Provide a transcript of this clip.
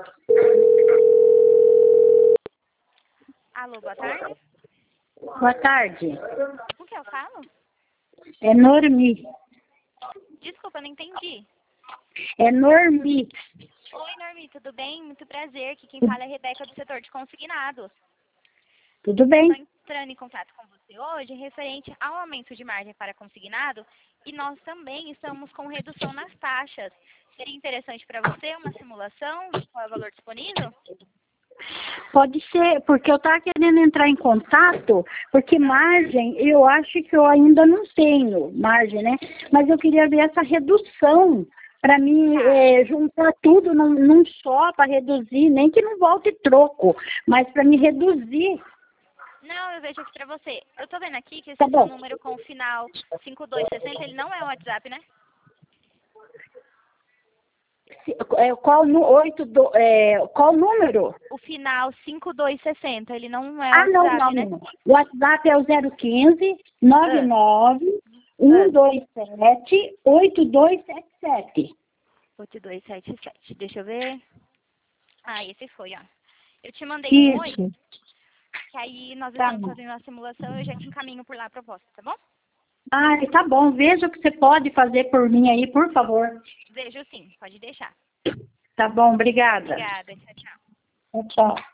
Alô, boa tarde. Boa tarde. Com que eu falo? É Normi. Desculpa, não entendi. É Normi. Oi, Normi, tudo bem? Muito prazer. Aqui quem fala é a Rebeca do setor de consignados. Tudo bem? Estou entrando em contato com você hoje referente ao aumento de margem para consignado e nós também estamos com redução nas taxas. Seria interessante para você uma simulação? Qual é o valor disponível? Pode ser, porque eu estava querendo entrar em contato, porque margem, eu acho que eu ainda não tenho margem, né? Mas eu queria ver essa redução para mim juntar tudo num só, para reduzir, nem que não volte troco, mas para me reduzir. Não, eu vejo aqui para você. Eu tô vendo aqui que esse Tá seu bom. número com o final 5260, ele não é o WhatsApp, né? Qual número? O final 5260, ele não é o Ah, não, WhatsApp, né? não. O WhatsApp é o 015 99 127 8277. 8277. Deixa eu ver. Ah, esse foi, ó. Eu te mandei um oi, Isso. que aí nós Tá estamos bom. fazendo a simulação e eu já te encaminho por lá a proposta, tá bom? Ah, tá bom. Veja o que você pode fazer por mim aí, por favor. Vejo sim, pode deixar. Tá bom, obrigada. Obrigada, tchau, tchau. Tchau.